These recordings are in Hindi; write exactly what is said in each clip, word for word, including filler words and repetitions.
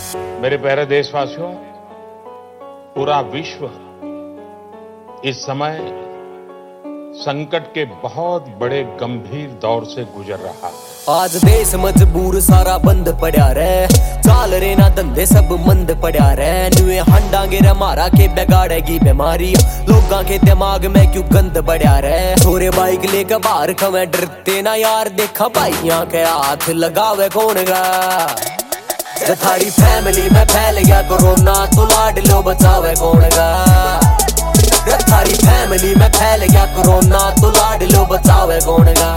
मेरे प्यारे देशवासियों, पूरा विश्व इस समय संकट के बहुत बड़े गंभीर दौर से गुजर रहा है। आज देश मजबूर सारा बंद पड़ा रे, चाल रे ना धंधे सब मंद पड़ा रे। नुए हंडांगे रे मारा के बिगाड़ेगी बीमारी, लोगों के दिमाग में क्यों गंद बढ़ा रे। छोरे बाइक लेकर बाहर खवे डरते ना यार, देखा भाइयां के हाथ लगावे कौन गा। थारी फैमिली में फैल गया कोरोना, तो लाड लो बचावे कौन गा। थारी फैमिली में फैल गया कोरोना, तो लाड लो बचावे कौन गा।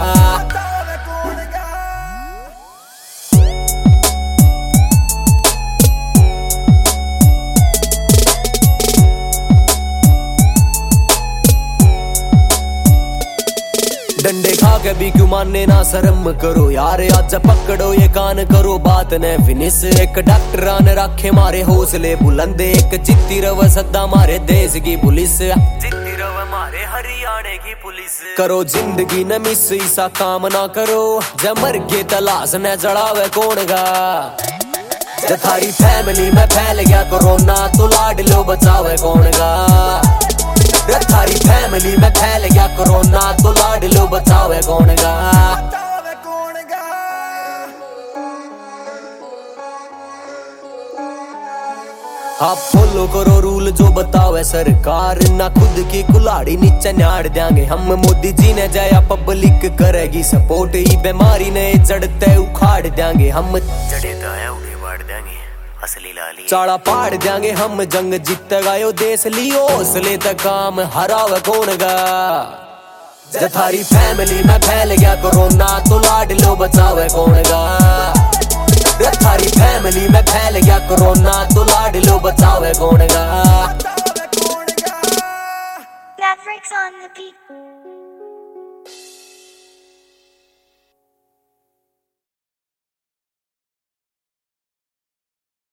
डंडे खा के भी क्यों मानने ना शर्म करो यार, आज पकड़ो ये कान करो बात ने फिनिश। एक डॉक्टर ने रखे मारे हौसले बुलंद, एक चित्ती रव सदा मारे देश की पुलिस, चित्ती रव मारे हरियाणा की पुलिस। करो जिंदगी न मिस ऐसा काम ना करो, जब मर के तलाश न जड़ावे कौन गा। थारी फैमिली में फैल गया कोरोना, तो लाड लो बचावे कौन गा। थारी फैमिली में फैल गया कोरोना, तो लाड लो बचावे कौन गा। आप फॉलो करो रूल जो बतावे सरकार, ना खुद की कुल्हाड़ी नीचे नाड़ देंगे हम। मोदी जी ने जाया पब्लिक करेगी सपोर्ट, ई बीमारी ने जड़ते उखाड़ देंगे हम। जड़े तो है उन्हें बाढ़ देंगे असली लाली, चाड़ा पाड़ देंगे हम। जंग जीतेगा यो देश लियो हौसले तक काम हरावे कौन गा। थारी फैमिली में फैल गया कोरोना, तो लाड लो बचावे कौन गा। थारी फैमिली में फैल गया कोरोना, तो लाड लो बचावे कौन गा। Mavericks on the beat.